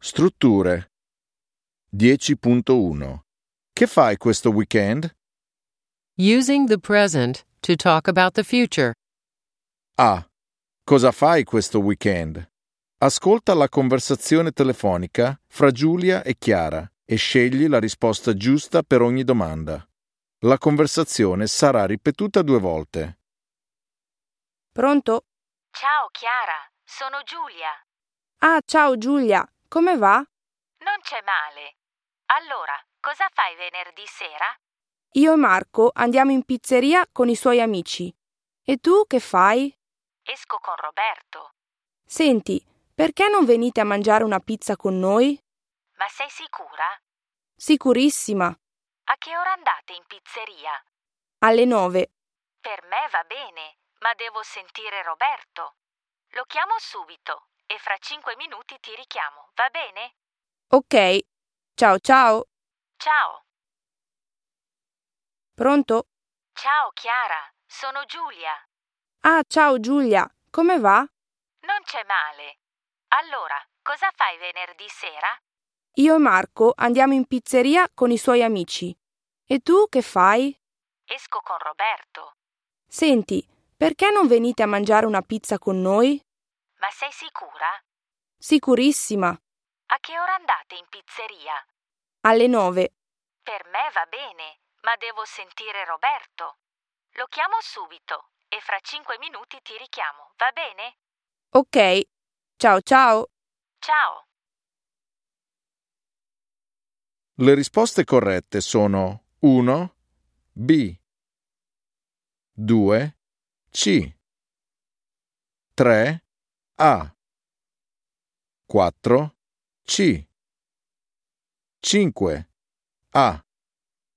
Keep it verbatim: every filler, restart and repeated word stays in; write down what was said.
Strutture. dieci punto uno. Che fai questo weekend? Using the present to talk about the future. A. Cosa fai questo weekend? Ascolta la conversazione telefonica fra Giulia e Chiara e scegli la risposta giusta per ogni domanda. La conversazione sarà ripetuta due volte. Pronto? Ciao Chiara, sono Giulia. Ah, ciao Giulia, come va? Non c'è male. Allora, cosa fai venerdì sera? Io e Marco andiamo in pizzeria con i suoi amici. E tu che fai? Esco con Roberto. Senti, perché non venite a mangiare una pizza con noi? Ma sei sicura? Sicurissima. A che ora andate in pizzeria? Alle nove. Per me va bene, ma devo sentire Roberto. Lo chiamo subito e fra cinque minuti ti richiamo, va bene? Ok. Ciao ciao. Ciao. Pronto? Ciao Chiara, sono Giulia. Ah, ciao Giulia, come va? Non c'è male. Allora, cosa fai venerdì sera? Io e Marco andiamo in pizzeria con i suoi amici. E tu che fai? Esco con Roberto. Senti, perché non venite a mangiare una pizza con noi? Ma sei sicura? Sicurissima. A che ora andate in pizzeria? Alle nove. Per me va bene, ma devo sentire Roberto. Lo chiamo subito e fra cinque minuti ti richiamo, va bene? Ok. Ciao ciao. Ciao. Le risposte corrette sono uno. B. due. C. tre. A. quattro. C. cinque. A.